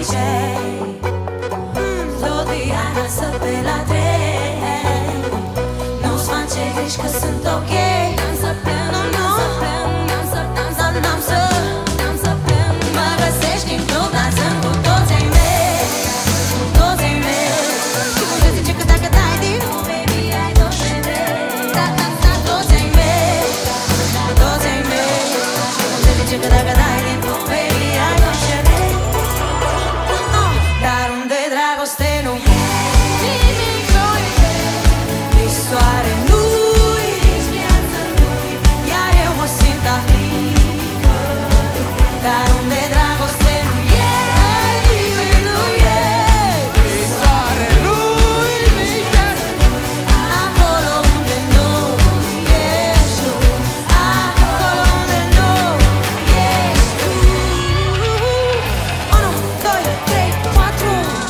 obicei. Tot viața pe la trei. Nu-ți face griji că sunt ok. N-am să plâng, n-am să plâng, n-am să plâng, n-am să plâng. Mă găsești în club dansând cu toți ai mei, cu toți ai mei. Și cum se zice că dacă dai din nou, baby, ai tot ce vrei. Da, toți ai mei, toți ai mei. Și cum se zice că dacă dai din nou, baby, ai tot ce vrei. Dar unde dragoste nu e nimic, nici soare nu-i, nici viață nu-i, iar eu mă simt a fi. Dar unde dragoste nu e nimic, nu e, nici soare nu-i, nici viață nu-i, acolo unde nu ești tu, acolo unde nu ești tu. 1, 2, 3, 4.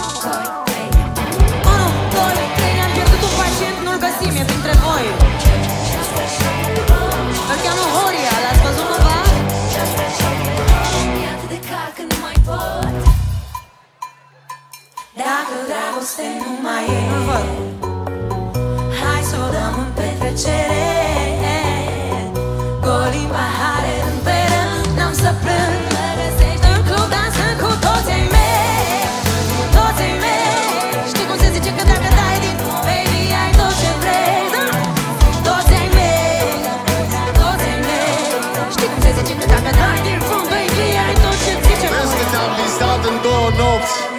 1, 2, 3, ne-am pierdut un pacient, nu-l găsim, e printre voi. Îl cheamă Horia, l-ați văzut cumva? E atât de car că nu mai pot. Dacă dragoste nu mai e, nu-l văd. Hai să o dăm în petrecere. Goli în pahare, rând pe rând, n-am să plâng. Mă găsești în club dansând cu toți ai mei, cu toți ai mei. Știi cum se zice că dacă dai din nou, baby, ai tot ce vrei. Toți ai mei, toți ai mei. Știi cum se zice că dacă dai din nou, baby, ai tot ce zice. Vezi că te-am visat în 2 nopți.